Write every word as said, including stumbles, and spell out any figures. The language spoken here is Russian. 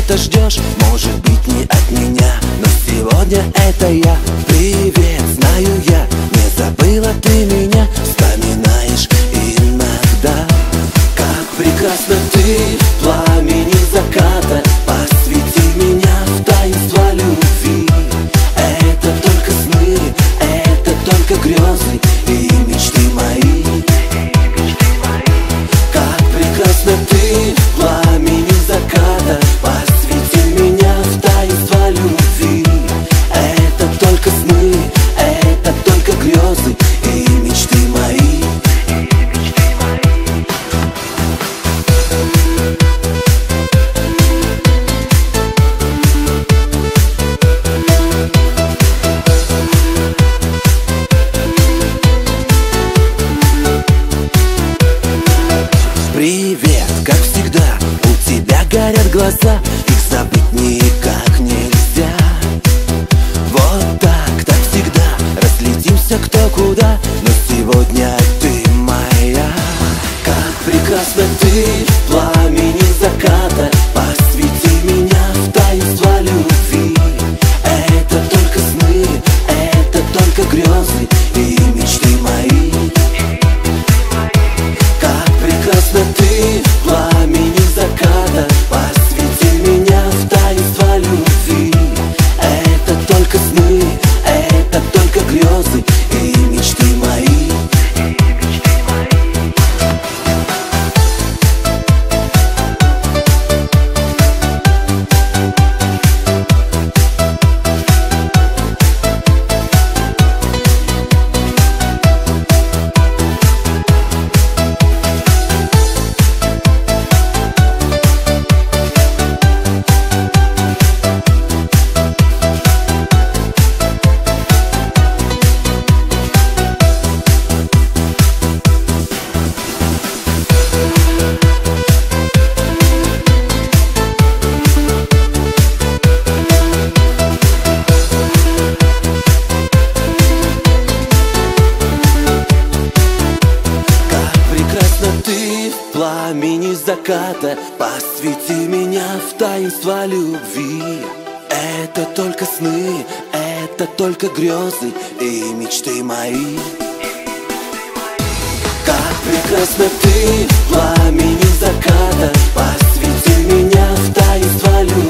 чего-то ждешь, может быть не от меня, но сегодня это я. Привет, знаю я, не забыла ты меня, вспоминаешь иногда. Как прекрасно ты в пламени заката, посвяти меня в таинство любви. Это только сны, это только грезы и мечты мои. Как прекрасно ты в пламени заката, посвяти меня в таинство любви. Это только сны, это только грезы и мечты мои. Привет, как всегда, у тебя горят глаза, их забыть никак нельзя. Вот так, так всегда, разлетимся кто куда, но сегодня ты моя. Как прекрасно ты в пламени заката, посвяти меня в таинство любви. Это только сны, это только грезы и мечты мои. Прекрасно ты в пламени заката, посвяти меня в таинство любви. Это только сны, это только грезы и мечты мои. Пламени заката, посвяти меня в таинство любви. Это только сны, это только грезы и мечты мои. Как прекрасно ты в пламени заката, посвяти меня в таинство любви.